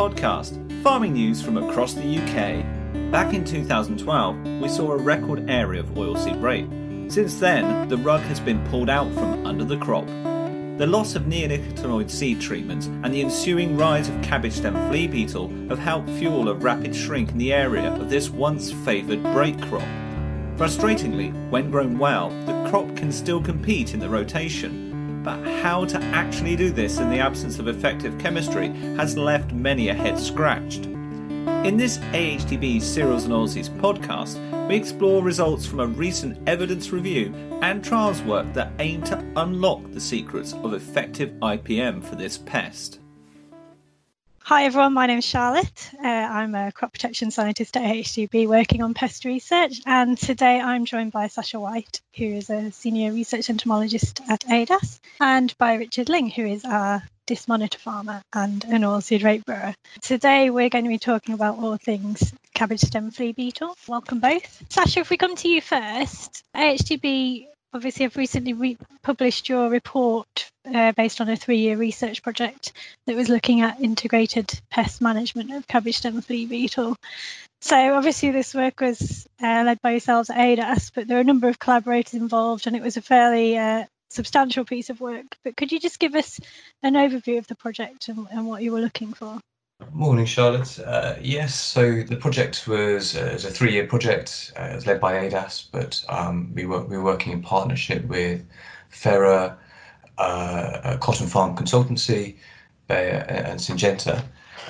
podcast, farming news from across the UK. Back in 2012, we saw a record area of oilseed rape. Since then, the rug has been pulled out from under the crop. The loss of neonicotinoid seed treatments and the ensuing rise of cabbage stem flea beetle have helped fuel a rapid shrink in the area of this once favoured break crop. Frustratingly, when grown well, the crop can still compete in the rotation. But how to actually do this in the absence of effective chemistry has left many a head scratched. In this AHDB Cereals and Oilseeds podcast, we explore results from a recent evidence review and trials work that aim to unlock the secrets of effective IPM for this pest. Hi everyone, my name is Charlotte. I'm a crop protection scientist at AHDB working on pest research, and today I'm joined by Sasha White, who is a senior research entomologist at ADAS, and by Richard Ling, who is our disc monitor farmer and an oilseed rape grower. Today we're going to be talking about all things cabbage stem flea beetle. Welcome both. Sasha, if we come to you first, AHDB obviously have recently published your report based on a 3-year research project that was looking at integrated pest management of cabbage stem flea beetle. So obviously this work was led by yourselves at ADAS, but there are a number of collaborators involved and it was a fairly substantial piece of work. But could you just give us an overview of the project and what you were looking for? Morning, Charlotte. Yes, so the project was a 3-year project. It was led by ADAS, but we were working in partnership with Ferrer, Cotton Farm Consultancy, Bayer, and Syngenta.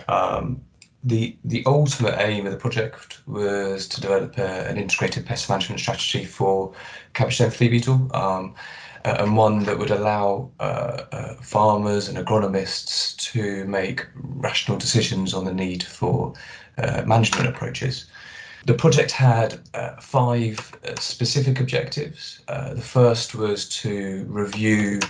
The ultimate aim of the project was to develop an integrated pest management strategy for cabbage stem flea beetle, and one that would allow farmers and agronomists to make rational decisions on the need for management approaches. The project had 5 specific objectives. The first was to review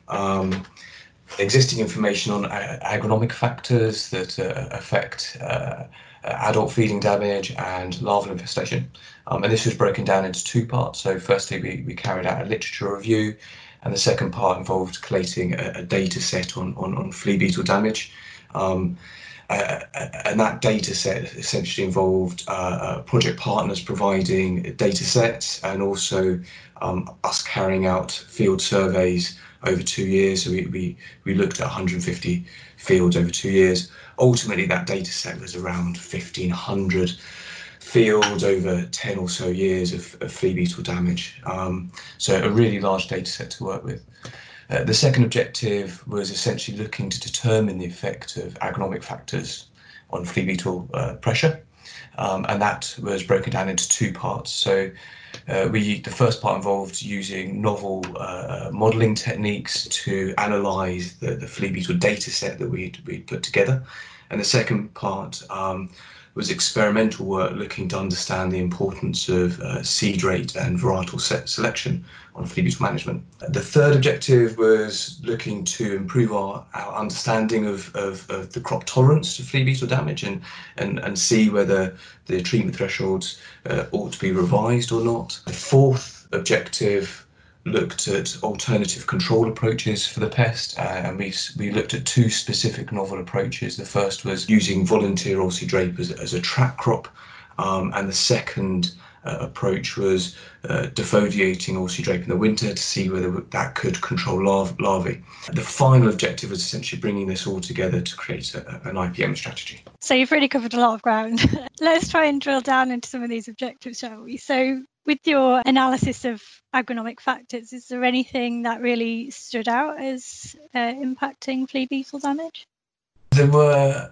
existing information on agronomic factors that affect adult feeding damage and larval infestation. And this was broken down into 2 parts. So firstly, we carried out a literature review, and the second part involved collating a data set on flea beetle damage. And that data set essentially involved project partners providing data sets and also us carrying out field surveys over 2 years. So we looked at 150 fields over 2 years. Ultimately, that data set was around 1,500 fields over 10 or so years of flea beetle damage. So a really large data set to work with. The second objective was essentially looking to determine the effect of agronomic factors on flea beetle pressure. And that was broken down into 2 parts. So the first part involved using novel modelling techniques to analyse the flea beetle data set that we'd put together. And the second part was experimental work looking to understand the importance of seed rate and varietal selection on flea beetle management. The third objective was looking to improve our understanding of the crop tolerance to flea beetle damage and see whether the treatment thresholds ought to be revised or not. The fourth objective looked at alternative control approaches for the pest, and we looked at 2 specific novel approaches. The first was using volunteer oilseed rape as a trap crop, and the second approach was defoliating oilseed rape in the winter to see whether that could control larvae. The final objective was essentially bringing this all together to create an IPM strategy. So you've really covered a lot of ground. Let's try and drill down into some of these objectives, shall we? So with your analysis of agronomic factors, is there anything that really stood out as impacting flea beetle damage? There were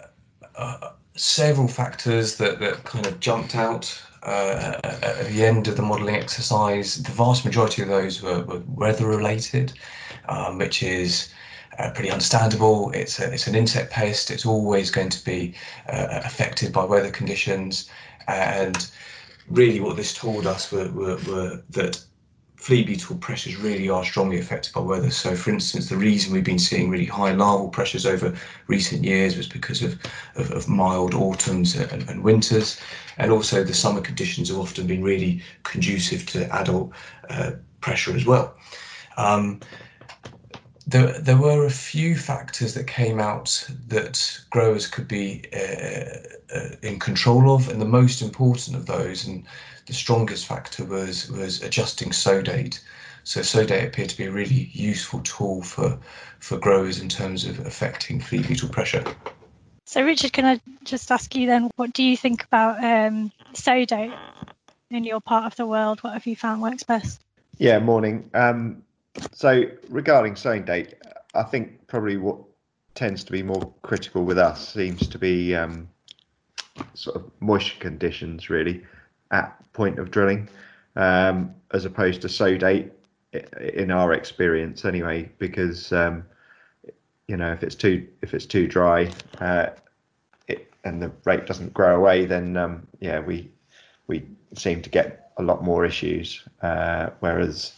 several factors that kind of jumped out at the end of the modelling exercise. The vast majority of those were weather related, which is pretty understandable. It's an insect pest. It's always going to be affected by weather conditions, and really what this told us were that flea beetle pressures really are strongly affected by weather. So for instance, the reason we've been seeing really high larval pressures over recent years was because of mild autumns and winters, and also the summer conditions have often been really conducive to adult pressure as well. There were a few factors that came out that growers could be in control of, and the most important of those, and the strongest factor, was adjusting sow date. So sow date appeared to be a really useful tool for growers in terms of affecting flea beetle pressure. So Richard, can I just ask you then, what do you think about sow date in your part of the world? What have you found works best? Yeah, morning. So regarding sowing date, I think probably what tends to be more critical with us seems to be sort of moisture conditions, really, at point of drilling, as opposed to sow date, in our experience anyway, because if it's too dry and the rape doesn't grow away, then we seem to get a lot more issues, whereas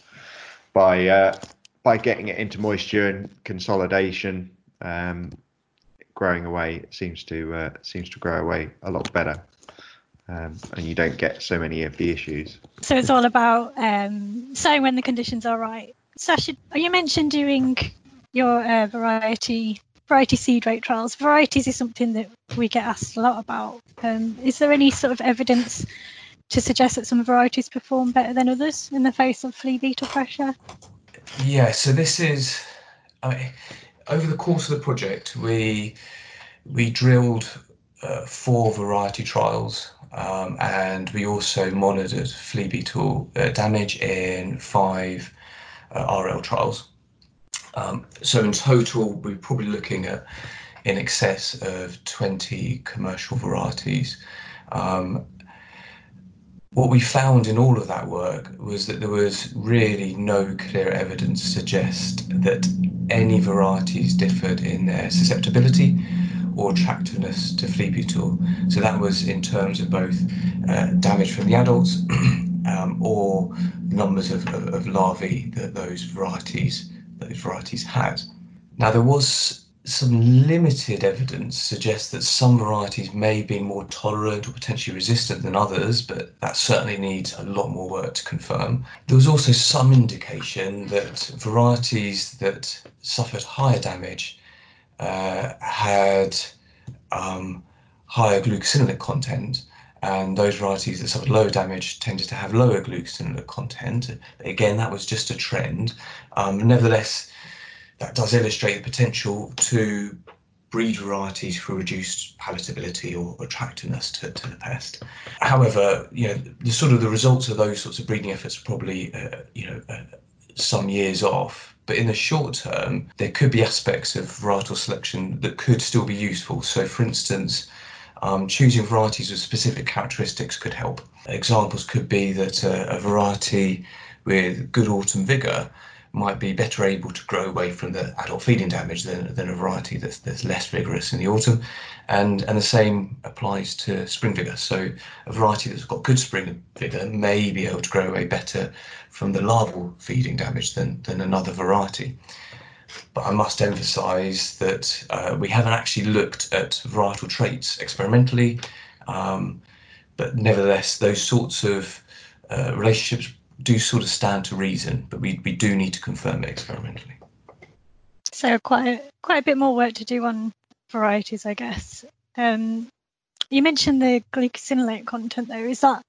by getting it into moisture and consolidation, growing away, it seems to grow away a lot better, and you don't get so many of the issues. So it's all about sowing when the conditions are right. Sasha, you mentioned doing your variety seed rate trials. Varieties is something that we get asked a lot about. Is there any sort of evidence to suggest that some varieties perform better than others in the face of flea beetle pressure? Yeah, so this is, over the course of the project, we drilled 4 variety trials, and we also monitored flea beetle damage in 5 RL trials. So in total, we're probably looking at in excess of 20 commercial varieties. What we found in all of that work was that there was really no clear evidence to suggest that any varieties differed in their susceptibility or attractiveness to flea beetle. So that was in terms of both damage from the adults or numbers of larvae that those varieties had. Now, there was some limited evidence to suggest that some varieties may be more tolerant or potentially resistant than others, but that certainly needs a lot more work to confirm. There was also some indication that varieties that suffered higher damage had higher glucosinolate content, and those varieties that suffered lower damage tended to have lower glucosinolate content. Again, that was just a trend. Nevertheless, that does illustrate the potential to breed varieties for reduced palatability or attractiveness to the pest. However, the results of those sorts of breeding efforts are probably some years off. But in the short term, there could be aspects of varietal selection that could still be useful. So, for instance, choosing varieties with specific characteristics could help. Examples could be that a variety with good autumn vigour might be better able to grow away from the adult feeding damage than a variety that's less vigorous in the autumn, and the same applies to spring vigour. So a variety that's got good spring vigour may be able to grow away better from the larval feeding damage than another variety. But I must emphasise that we haven't actually looked at varietal traits experimentally, but nevertheless those sorts of relationships do sort of stand to reason, but we do need to confirm it experimentally. So quite a bit more work to do on varieties, I guess. You mentioned the glucosinolate content though. Is that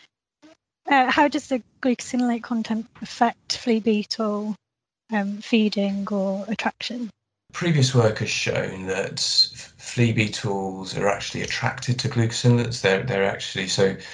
how does the glucosinolate content affect flea beetle feeding or attraction? Previous work has shown that flea beetles are actually attracted to glucosinolates. They're actually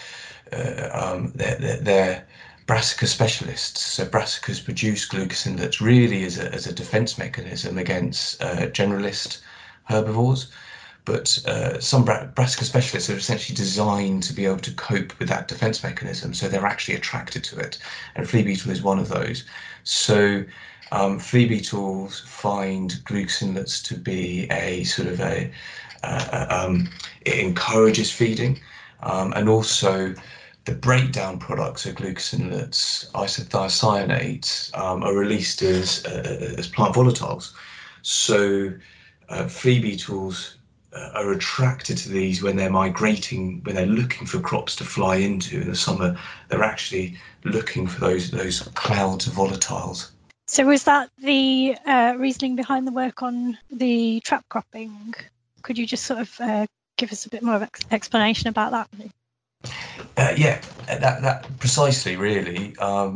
they're brassica specialists. So brassicas produce glucosinolates really as a defense mechanism against generalist herbivores. But some brassica specialists are essentially designed to be able to cope with that defense mechanism, so they're actually attracted to it. And flea beetle is one of those. So flea beetles find glucosinolates to be a sort of it encourages feeding, and also the breakdown products of glucosinolates, isothiocyanate, are released as plant volatiles. So flea beetles are attracted to these when they're migrating, when they're looking for crops to fly into in the summer. They're actually looking for those clouds of volatiles. So was that the reasoning behind the work on the trap cropping? Could you just sort of give us a bit more of explanation about that? Yeah, that precisely, really.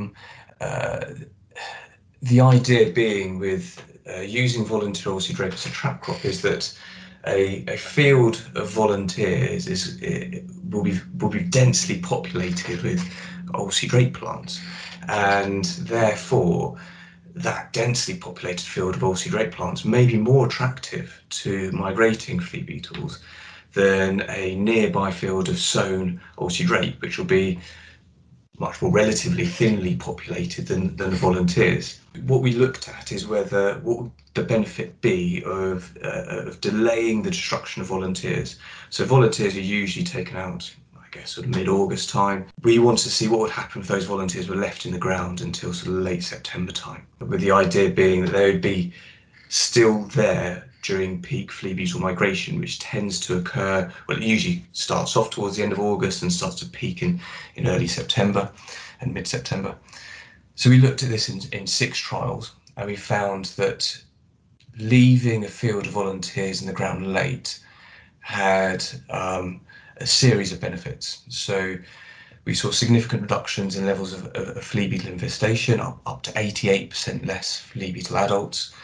The idea being with using volunteer oilseed rape as a trap crop is that a field of volunteers will be densely populated with oilseed rape plants, and therefore that densely populated field of oilseed rape plants may be more attractive to migrating flea beetles than a nearby field of sown oilseed rape, which will be much more relatively thinly populated than the volunteers. What we looked at is what would the benefit be of delaying the destruction of volunteers. So volunteers are usually taken out, I guess, sort of mid-August time. We wanted to see what would happen if those volunteers were left in the ground until sort of late September time, with the idea being that they would be still there during peak flea beetle migration, which tends to occur, well, it usually starts off towards the end of August and starts to peak in early September and mid-September. So we looked at this in 6 trials, and we found that leaving a field of volunteers in the ground late had a series of benefits. So we saw significant reductions in levels of flea beetle infestation, up to 88% less flea beetle adults,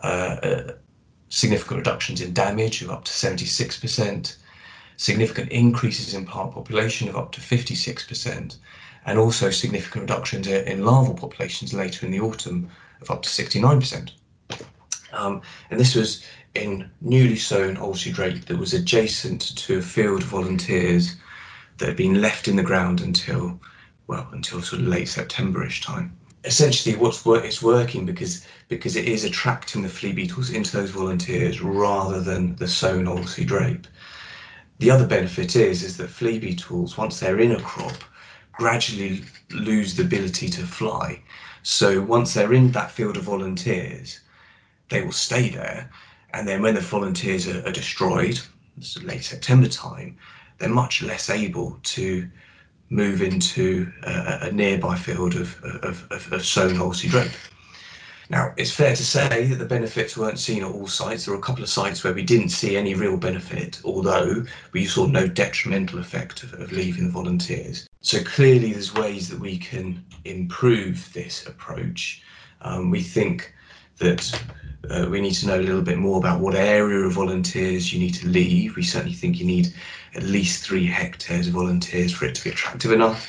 significant reductions in damage of up to 76%, significant increases in plant population of up to 56%, and also significant reductions in larval populations later in the autumn of up to 69%. And this was in newly sown oilseed rape that was adjacent to a field of volunteers that had been left in the ground until sort of late September-ish time. Essentially, it's working because it is attracting the flea beetles into those volunteers rather than the sown oilseed rape. The other benefit is that flea beetles, once they're in a crop, gradually lose the ability to fly. So once they're in that field of volunteers, they will stay there, and then when the volunteers are destroyed, so late September time, they're much less able to move into a nearby field of sown oilseed rape. Now, it's fair to say that the benefits weren't seen at all sites. There were a couple of sites where we didn't see any real benefit, although we saw no detrimental effect of leaving the volunteers. So clearly there's ways that we can improve this approach. We think that we need to know a little bit more about what area of volunteers you need to leave. We certainly think you need at least 3 hectares of volunteers for it to be attractive enough.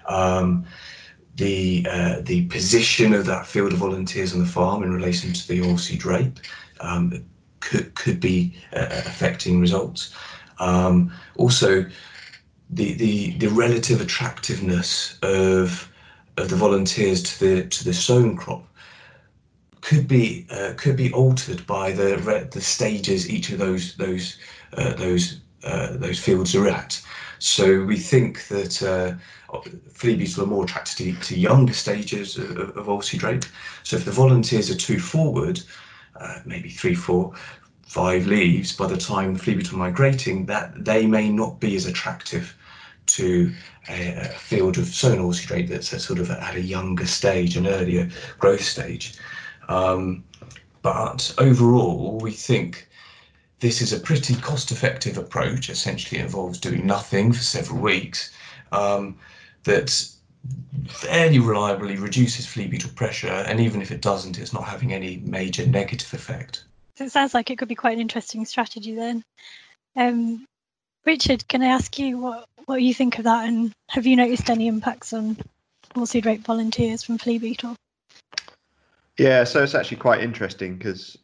The position of that field of volunteers on the farm in relation to the oilseed rape could be affecting results. Also, the relative attractiveness of the volunteers to the sown crop could be altered by the stages each of those fields are at. So we think that flea beetles are more attracted to younger stages of oilseed rape. So if the volunteers are too forward, maybe 3, 4, 5 leaves, by the time flea beetle migrating, that they may not be as attractive to a field of sown oilseed rape that's sort of at a younger stage, an earlier growth stage. But overall, we think this is a pretty cost-effective approach. Essentially, it involves doing nothing for several weeks, that fairly reliably reduces flea beetle pressure, and even if it doesn't, it's not having any major negative effect. So it sounds like it could be quite an interesting strategy then. Richard, can I ask you what you think of that, and have you noticed any impacts on oilseed rape volunteers from flea beetle? Yeah, so it's actually quite interesting because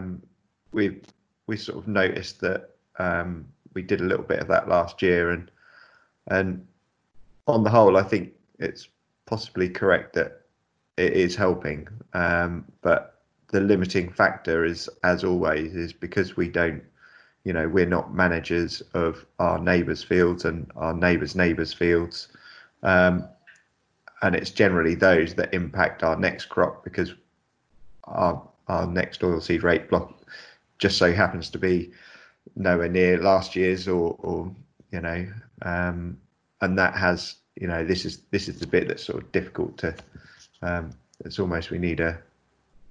we sort of noticed that we did a little bit of that last year, and on the whole, I think it's possibly correct that it is helping, but the limiting factor is, as always, is because we don't, we're not managers of our neighbours' fields and our neighbours' fields, and it's generally those that impact our next crop, because our next oilseed rape block just so happens to be nowhere near last year's, or and that has, this is the bit that's sort of difficult to. It's almost we need a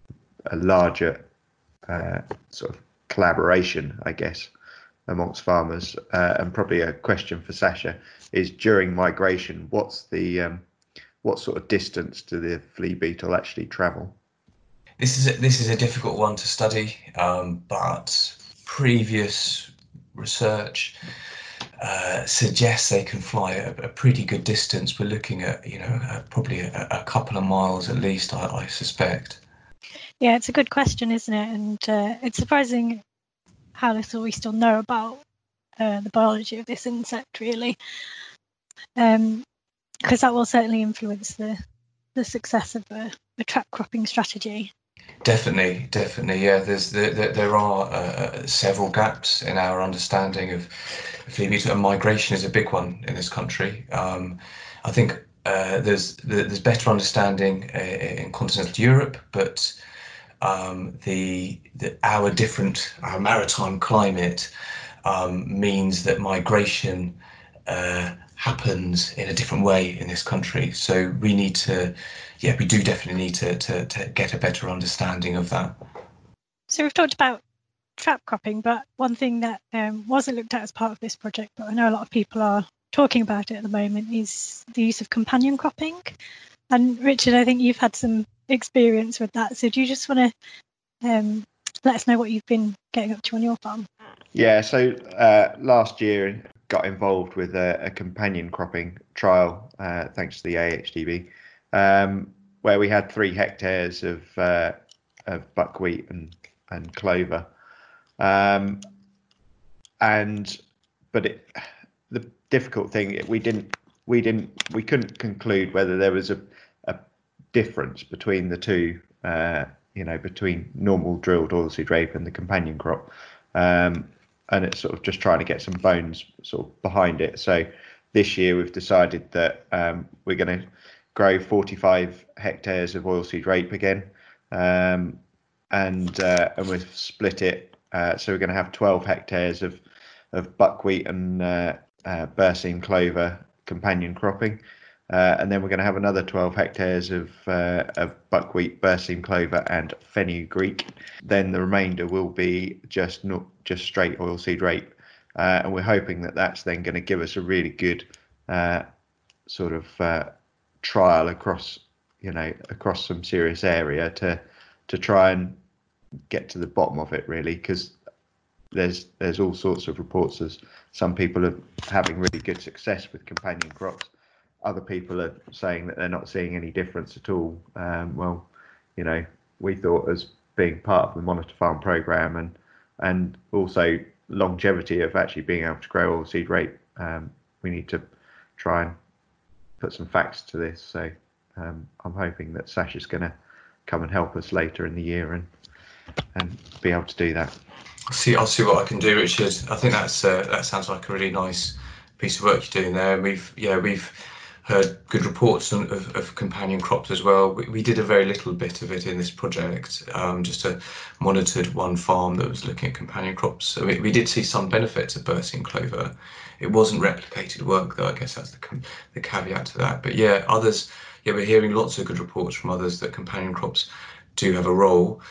a larger sort of collaboration, I guess, amongst farmers. And probably a question for Sasha is, during migration, what sort of distance do the flea beetle actually travel? This is a difficult one to study, but previous research suggests they can fly a pretty good distance. We're looking at, probably a couple of miles at least, I suspect. Yeah, it's a good question, isn't it? And it's surprising how little we still know about the biology of this insect, really, because that will certainly influence the success of a trap cropping strategy. Definitely, yeah. There are several gaps in our understanding of flea beetle, and migration is a big one in this country. I think there's better understanding in continental Europe, but our maritime climate means that migration happens in a different way in this country. So we do definitely need to get a better understanding of that. So we've talked about trap cropping, but one thing that wasn't looked at as part of this project, but I know a lot of people are talking about it at the moment, is the use of companion cropping. And Richard, I think you've had some experience with that. So do you just want to let us know what you've been getting up to on your farm? Yeah, so last year got involved with a companion cropping trial, thanks to the AHDB, where we had 3 hectares of buckwheat and clover, but the difficult thing, we couldn't conclude whether there was a difference between the two, between normal drilled oilseed rape and the companion crop. And it's sort of just trying to get some bones sort of behind it. So this year we've decided that we're going to grow 45 hectares of oilseed rape again, and we've split it. So we're going to have 12 hectares of buckwheat and berseem clover companion cropping, and then we're going to have another 12 hectares of buckwheat, berseem clover, and fenugreek. Then the remainder will be just straight oilseed rape, and we're hoping that that's then going to give us a really good sort of trial across some serious area to try and get to the bottom of it, really, because there's all sorts of reports as some people are having really good success with companion crops. Other people are saying that they're not seeing any difference at all. We thought, as being part of the Monitor Farm program and also longevity of actually being able to grow oilseed rape, we need to try and put some facts to this. So I'm hoping that Sasha's going to come and help us later in the year and be able to do that. I'll see what I can do, Richard. I think that sounds like a really nice piece of work you're doing there. And we've heard good reports of companion crops as well. We did a very little bit of it in this project, just monitored one farm that was looking at companion crops. So we did see some benefits of berseem clover. It wasn't replicated work, though. I guess that's the caveat to that. But yeah, others, we're hearing lots of good reports from others that companion crops do have a role.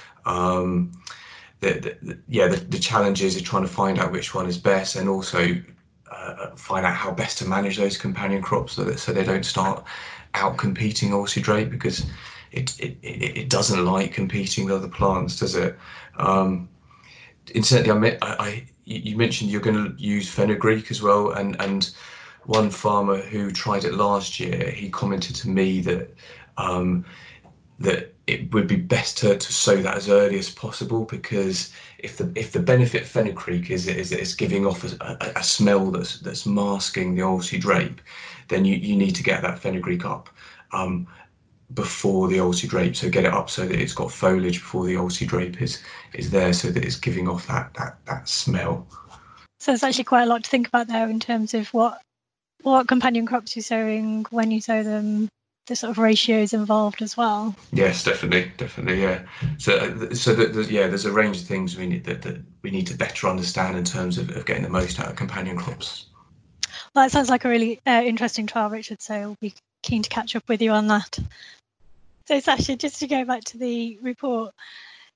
The challenge is trying to find out which one is best, and also find out how best to manage those companion crops so they don't start out competing oilseed rape, because it doesn't like competing with other plants, does it? Incidentally, you mentioned you're going to use fenugreek as well, and one farmer who tried it last year, he commented to me that that it would be best to sow that as early as possible, because if the benefit of fenugreek is giving off a smell that's masking the oilseed rape, then you need to get that fenugreek up before the oilseed rape. So get it up so that it's got foliage before the oilseed rape is there, so that it's giving off that smell. So there's actually quite a lot to think about there in terms of what companion crops you're sowing, when you sow them, the sort of ratios involved as well. Yes, definitely, yeah. So there's a range of things we need to better understand in terms of getting the most out of companion crops. Well, that sounds like a really interesting trial, Richard, so we'll be keen to catch up with you on that. So Sasha, just to go back to the report,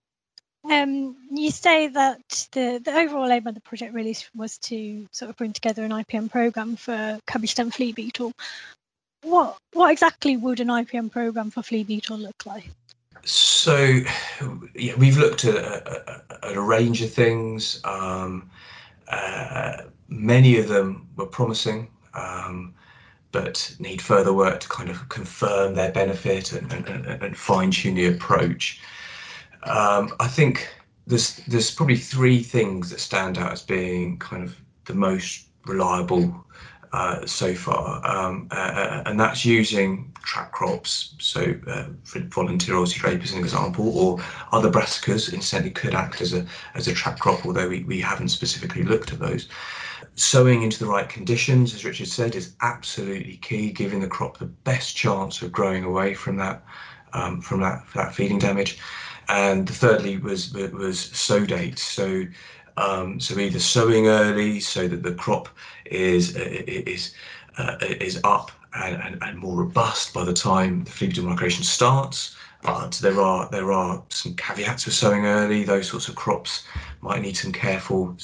You say that the overall aim of the project really was to sort of bring together an IPM program for cabbage stem flea beetle. What exactly would an IPM program for flea beetle look like? So, yeah, we've looked at a range of things. Many of them were promising, but need further work to kind of confirm their benefit and fine-tune the approach. I think there's probably three things that stand out as being kind of the most reliable so far, and that's using trap crops. So for volunteer oilseed rape as an example, or other brassicas incidentally could act as a trap crop, although we haven't specifically looked at those. Sowing into the right conditions, as Richard said, is absolutely key, giving the crop the best chance of growing away from that feeding damage. And thirdly was sow date. So either sowing early so that the crop is up and more robust by the time the flea beetle migration starts. But there are some caveats with sowing early. Those sorts of crops might need some careful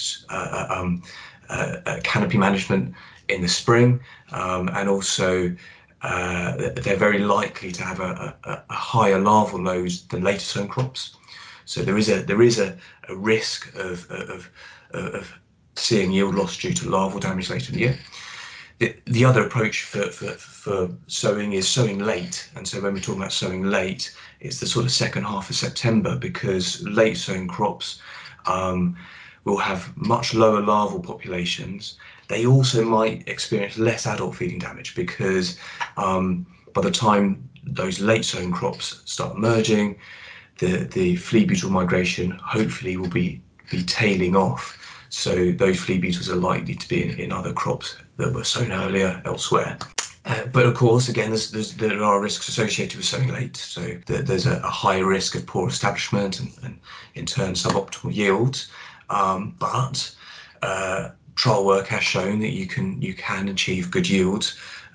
canopy management in the spring, and also they're very likely to have a higher larval load than later sown crops. So there is a risk of seeing yield loss due to larval damage later in the year. The other approach for sowing is sowing late, and so when we're talking about sowing late, it's the sort of second half of September, because late sown crops will have much lower larval populations. They also might experience less adult feeding damage, because by the time those late sown crops start emerging, the flea beetle migration hopefully will be tailing off. So those flea beetles are likely to be in other crops that were sown earlier elsewhere. But of course, again, there are risks associated with sowing late. So there's a higher risk of poor establishment and in turn suboptimal yields. But trial work has shown that you can achieve good yields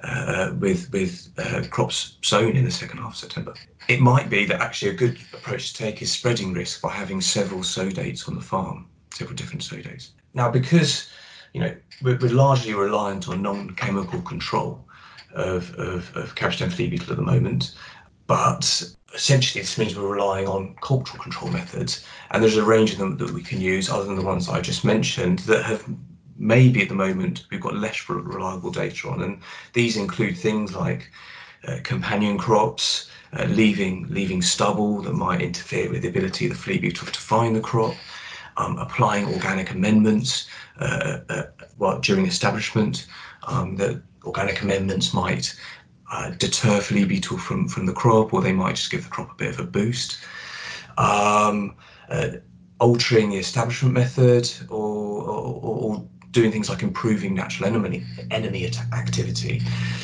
with crops sown in the second half of September. It might be that actually a good approach to take is spreading risk by having several sow dates on the farm, several different sow dates. Now, because we're largely reliant on non-chemical control of cabbage stem flea beetle at the moment, but essentially this means we're relying on cultural control methods, and there's a range of them that we can use other than the ones I just mentioned that have maybe at the moment we've got less reliable data on, and these include things like companion crops, leaving stubble that might interfere with the ability of the flea beetle to find the crop, applying organic amendments during establishment. That organic amendments might deter flea beetle from the crop, or they might just give the crop a bit of a boost. Altering the establishment method, or doing things like improving natural enemy activity.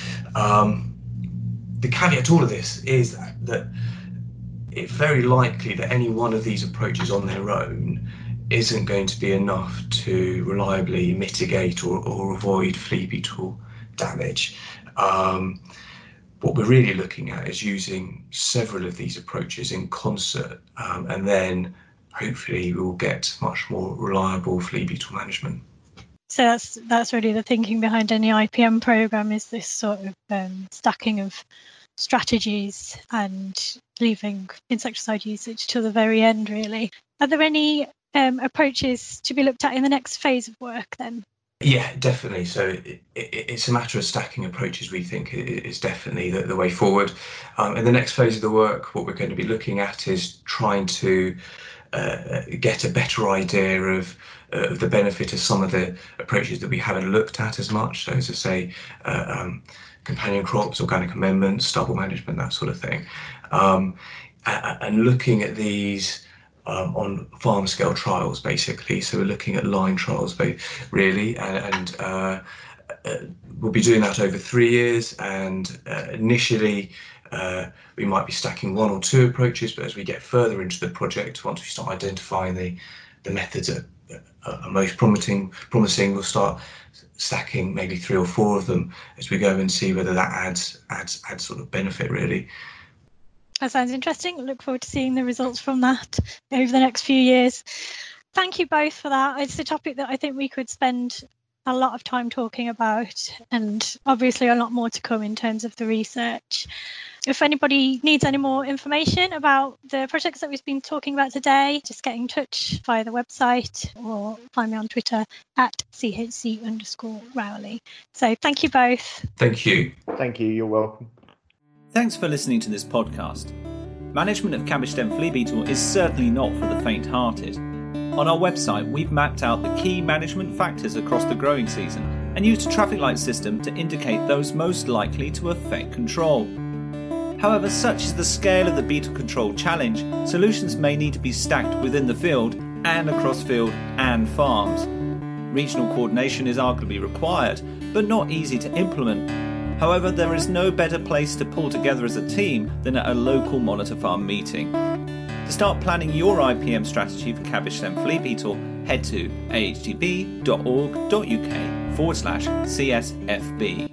The caveat to all of this is that it's very likely that any one of these approaches on their own isn't going to be enough to reliably mitigate or avoid flea beetle damage. What we're really looking at is using several of these approaches in concert, and then hopefully we'll get much more reliable flea beetle management. So that's really the thinking behind any IPM program, is this sort of stacking of strategies and leaving insecticide usage to the very end, really. Are there any approaches to be looked at in the next phase of work then? Yeah, definitely. So it's a matter of stacking approaches. We think is definitely the way forward. In the next phase of the work, what we're going to be looking at is trying to get a better idea of the benefit of some of the approaches that we haven't looked at as much. So as I say, companion crops, organic amendments, stubble management, that sort of thing. And looking at these on farm scale trials, basically. So we're looking at line trials, really, and we'll be doing that over 3 years. And initially, we might be stacking 1 or 2 approaches, but as we get further into the project, once we start identifying the methods that are most promising, we'll start stacking maybe 3 or 4 of them as we go and see whether that adds sort of benefit, really. That sounds interesting. Look forward to seeing the results from that over the next few years. Thank you both for that. It's a topic that I think we could spend a lot of time talking about, and obviously a lot more to come in terms of the research. If anybody needs any more information about the projects that we've been talking about today, just get in touch via the website or find me on Twitter at @CHC_Rowley. So thank you both. Thank you. Thank you. You're welcome. Thanks for listening to this podcast. Management of cabbage stem flea beetle is certainly not for the faint-hearted. On our website, we've mapped out the key management factors across the growing season and used a traffic light system to indicate those most likely to affect control. However, such is the scale of the beetle control challenge, solutions may need to be stacked within the field and across field and farms. Regional coordination is arguably required, but not easy to implement. However, there is no better place to pull together as a team than at a local monitor farm meeting. To start planning your IPM strategy for cabbage stem flea beetle, head to ahtb.org.uk/CSFB.